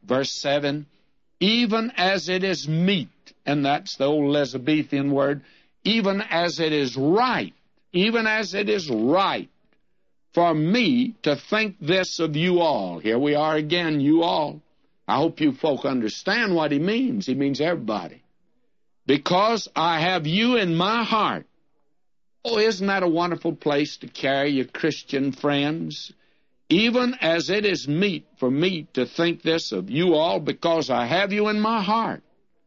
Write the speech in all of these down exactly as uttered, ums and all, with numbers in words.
Verse seven, even as it is meet, and that's the old Elizabethan word, even as it is right, even as it is right for me to think this of you all. Here we are again, you all. I hope you folk understand what he means. He means everybody. Because I have you in my heart. Oh, isn't that a wonderful place to carry your Christian friends? Even as it is meet for me to think this of you all, because I have you in my heart.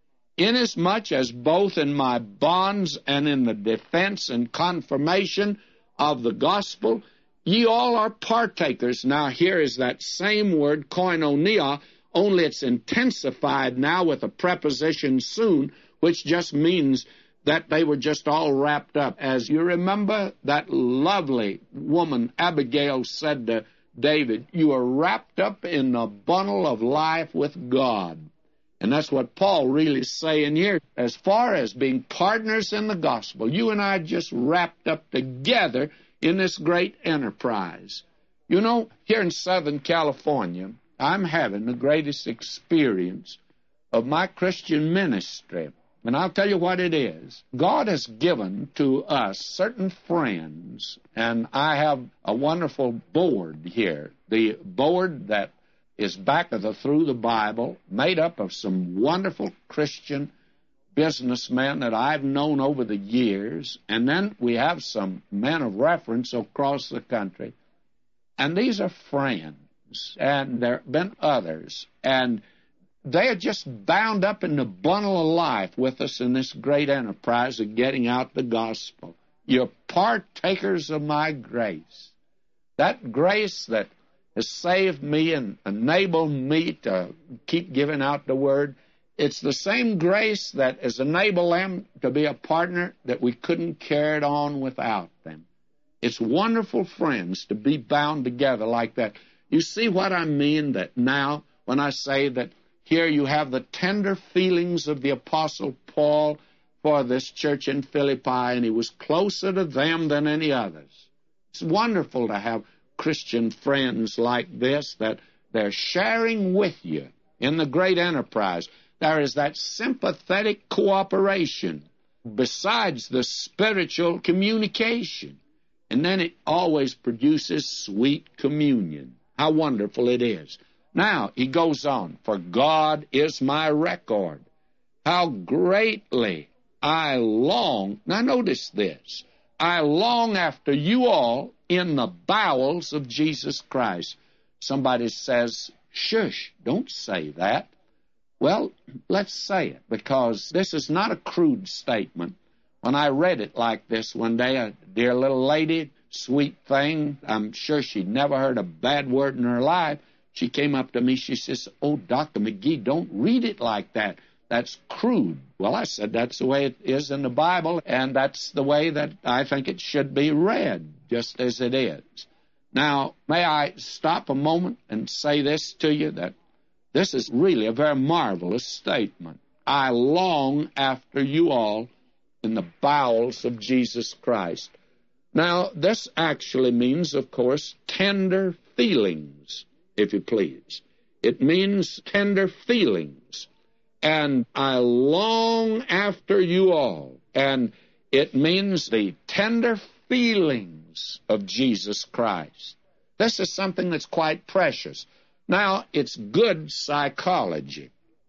Inasmuch as both in my bonds and in the defense and confirmation of the gospel, ye all are partakers. Now here is that same word, koinonia, only it's intensified now with a preposition soon, which just means that they were just all wrapped up. As you remember, that lovely woman, Abigail, said to David, you are wrapped up in the bundle of life with God. And that's what Paul really is saying here. As far as being partners in the gospel, you and I just wrapped up together in this great enterprise. You know, here in Southern California, I'm having the greatest experience of my Christian ministry. And I'll tell you what it is. God has given to us certain friends, and I have a wonderful board here. The board that is back of the Through the Bible, made up of some wonderful Christian businessmen that I've known over the years, and then we have some men of reference across the country. And these are friends, and there have been others, and they are just bound up in the bundle of life with us in this great enterprise of getting out the gospel. You're partakers of my grace. That grace that has saved me and enabled me to keep giving out the word, it's the same grace that has enabled them to be a partner that we couldn't carry it on without them. It's wonderful, friends, to be bound together like that. You see what I mean that now when I say that here you have the tender feelings of the Apostle Paul for this church in Philippi, and he was closer to them than any others. It's wonderful to have Christian friends like this, that they're sharing with you in the great enterprise. There is that sympathetic cooperation besides the spiritual communication. And then it always produces sweet communion. How wonderful it is. Now, he goes on, for God is my record. How greatly I long, now notice this, I long after you all in the bowels of Jesus Christ. Somebody says, shush, don't say that. Well, let's say it, because this is not a crude statement. When I read it like this one day, a dear little lady, sweet thing, I'm sure she'd never heard a bad word in her life, she came up to me, she says, oh, Doctor McGee, don't read it like that. That's crude. Well, I said, that's the way it is in the Bible, and that's the way that I think it should be read, just as it is. Now, may I stop a moment and say this to you, that this is really a very marvelous statement. I long after you all in the bowels of Jesus Christ. Now, this actually means, of course, tender feelings, if you please. It means tender feelings. And I long after you all. And it means the tender feelings of Jesus Christ. This is something that's quite precious. Now, it's good psychology.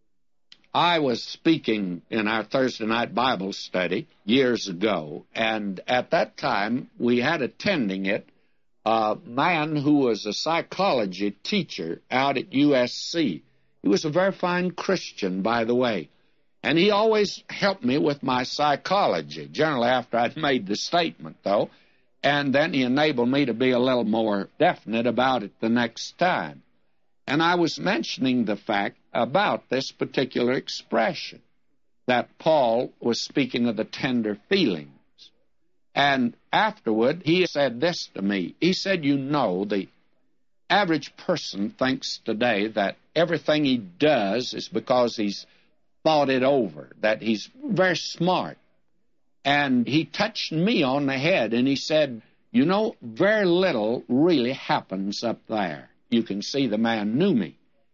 I was speaking in our Thursday night Bible study years ago, and at that time we had attending it a man who was a psychology teacher out at U S C. He was a very fine Christian, by the way, and he always helped me with my psychology, generally after I'd made the statement, though, and then he enabled me to be a little more definite about it the next time. And I was mentioning the fact about this particular expression, that Paul was speaking of the tender feelings. And afterward, he said this to me. He said, you know, the average person thinks today that everything he does is because he's thought it over, that he's very smart. And he touched me on the head, and he said, you know, very little really happens up there. You can see the man knew me.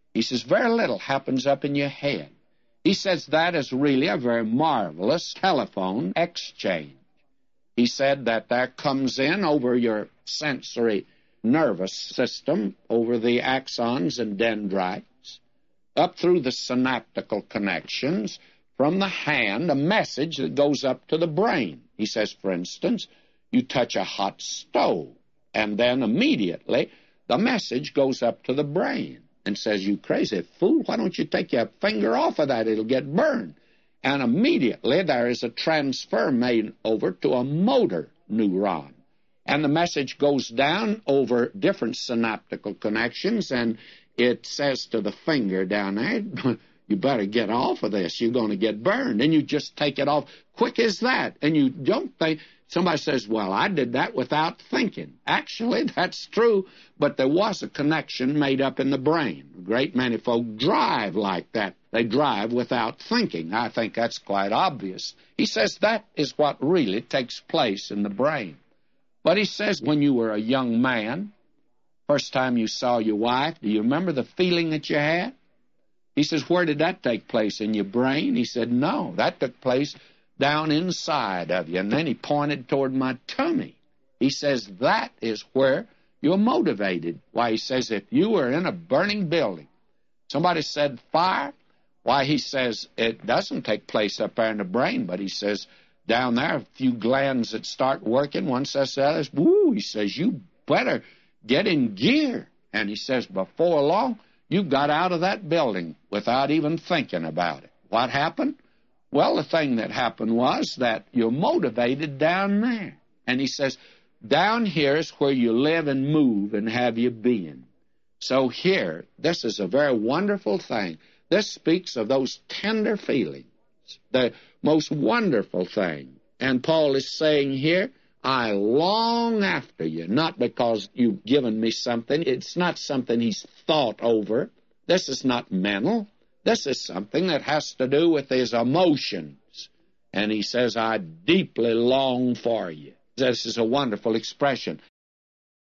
He says, very little happens up in your head. He says that is really a very marvelous telephone exchange. He said that that comes in over your sensory nervous system, over the axons and dendrites, up through the synaptical connections, from the hand, a message that goes up to the brain. He says, for instance, you touch a hot stove, and then immediately the message goes up to the brain and says, you crazy fool, why don't you take your finger off of that? It'll get burned. And immediately there is a transfer made over to a motor neuron. And the message goes down over different synaptical connections, and it says to the finger down there, you better get off of this. You're going to get burned. And you just take it off quick as that. And you don't think, somebody says, well, I did that without thinking. Actually, that's true, but there was a connection made up in the brain. A great many folk drive like that. They drive without thinking. I think that's quite obvious. He says that is what really takes place in the brain. But he says when you were a young man, first time you saw your wife, do you remember the feeling that you had? He says, where did that take place? In your brain? He said, no, that took place down inside of you. And then he pointed toward my tummy. He says, that is where you're motivated. Why, he says, if you were in a burning building, somebody said fire, why, he says, it doesn't take place up there in the brain, but he says, down there, a few glands that start working, one says to the others, woo, he says, you better get in gear. And he says, before long, you got out of that building without even thinking about it. What happened? Well, the thing that happened was that you're motivated down there. And he says, down here is where you live and move and have your being. So here, this is a very wonderful thing. This speaks of those tender feelings, the most wonderful thing. And Paul is saying here, I long after you, not because you've given me something. It's not something he's thought over. This is not mental. This is something that has to do with his emotions. And he says, I deeply long for you. This is a wonderful expression.